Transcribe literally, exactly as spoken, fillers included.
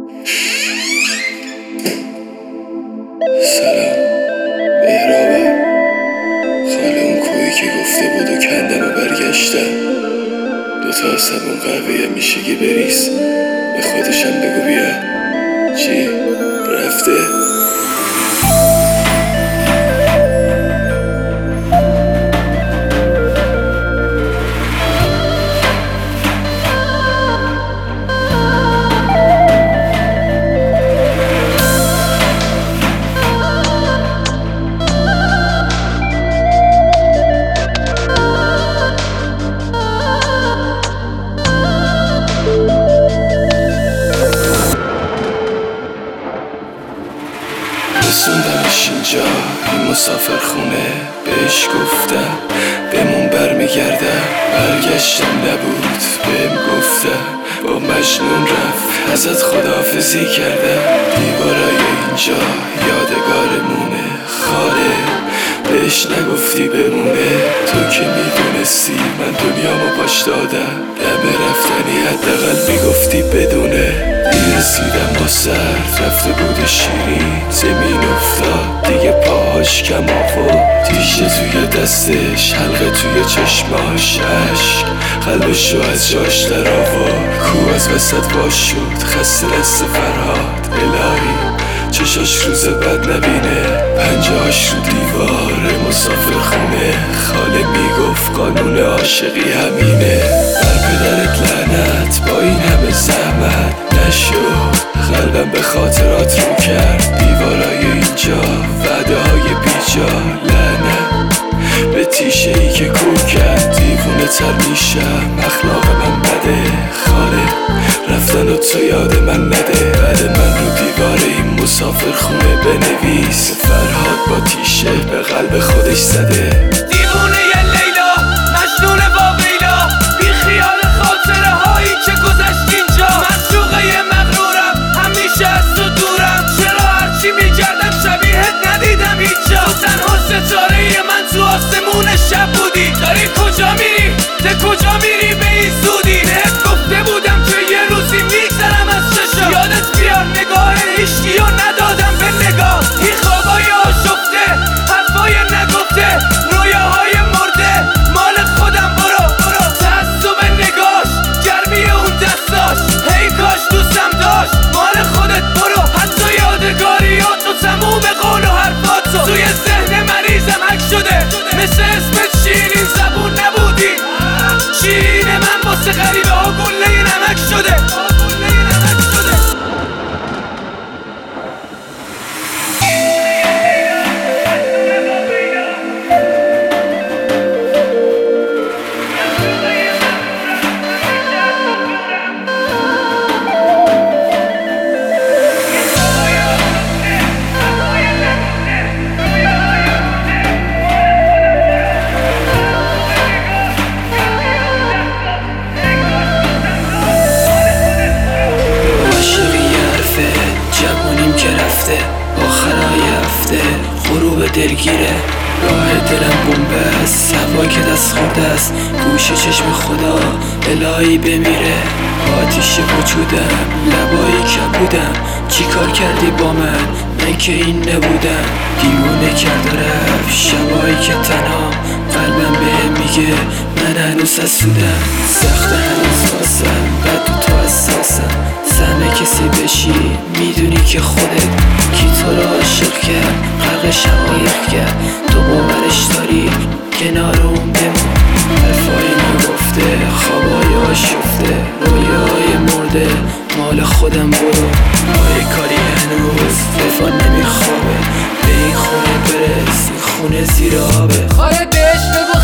سلام مهرابم، خاله اون کوهی که گفته بود و کندم و برگشتم. دوتا سبون قهوه میشگی بریز، به خودشم بگو بیا. چی؟ رفته؟ رسوندمش اینجا این مسافر خونه، بهش گفتم بمون برمیگردم. برگشتم نبود بهم گفتم با مجنون رفت، ازت خداحافظی کردم. دیوارای اینجا یادگارمونه، خاله بهش نگفتی بمونه. تو که میدونستی من دنیامو پاش دادم، دم رفتنی حداقل میگفتی بدونه. رسیدم با سر رفته بود شیرین، زمین افتاد دیگه پاهاش کم آورد. تیشه توی دستش، حلقه توی چشماش، عشق قلبشو از جاش در آورد. کو از وسط باش شد، خسته دست فرهاد. الهی چشاش روز بد نبینه، پنجهاش رو دیوار مسافر خونه. خاله میگفت قانون عاشقی همینه. بر پدرت لعنت با این همه زحمت نشد، قلبم به خاطرات رو کرد. دیوارای اینجا وعده های بیجا، لعنت به تیشه ای که کور کرد. دیوونه تر میشم، اخلاق من بده. خاله رفتن و تو یاد من نده. بعد من رو دیوار این مسافر خونه بنویس، فرهاد با تیشه به قلب خودش زده. دیوونه ی لیلا، مجنون واویلا، بی خیال خاطره هایی که گذشت اینجا. معشوقه مغرورم، همیشه از تو دورم. چرا هرچی میکردم شبیهت ندیدم اینجا. تو تنها ستاره من تو آسمون شب بودی. داری کجا میری؟ ده کجا میری به این زودی؟ بهت گفته بودم که یه روزی میگذرم از چشم. یادت بیار نگاه هیچکیو ندادم به نگاه. این خوابای آشفته، حرفای نگفته، رویاهای مرده مال خودم. برو برو تعصب نگاش، گرمی اون دستاش، هی کاش دوستم داشت مال خودت. برو حتی یادگاریاتو، تموم قول و حرفاتو توی ذهن مریضم حک شده. مثل اسمت شیرین زبون نبودی، شیرین من واسه غریبه ها گله نمک شده. آخرای هفته غروب دلگیره، راه دلم بمبه است، هوا که دست خورده است. گوش چشم خدا الهی بمیره. آتیش وجودم، لبایی کبودم. چی کار کردی با من؟ من که این نبودم. دیوونه کرده رفت شبایی که تنها، قلبم بهم میگه من هنوز حسودم. سخت هنوز واسم، بعد تو تو حساسم. سهم کسی بشی میدونی که خودت کی تو رو عاشق کرد، غرق شقایق کرد. تو باورش داری کنار اون بمون. حرفای نگفته، خوابای آشفته، رویای مرده مال خودم. برو پای کاری هنوز وفا نمیخوابه. به این خونه برس، این خونه زیر آبه. خاله بهش بگو